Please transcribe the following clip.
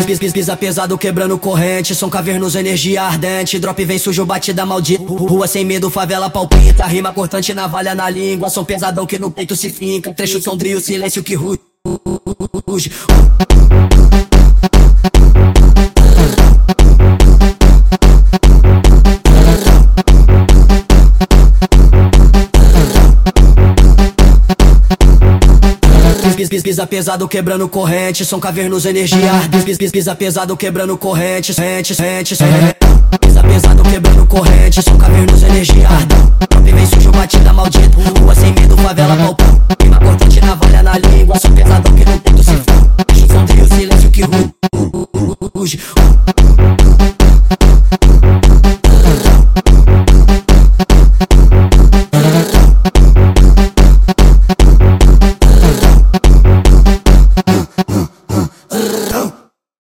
Pisa pesado quebrando corrente, som cavernoso, energia ardente. Drop vem sujo, batida maldita. Rua sem medo, favela palpita. Rima cortante, navalha na língua. Som pesadão que no peito se finca. Trecho sombrio, silêncio que ruge. Pisa pesado quebrando corrente, som cavernoso, energia ardente. Pisa pesado quebrando corrente, pisa pesado quebrando corrente, som cavernoso, energia ardente. Drop vem sujo, batida maldita. Rua sem medo, favela palpita. Rima cortante, navalha na língua. Som pesadão que no peito se fuma. Deixa o som silêncio que ruge.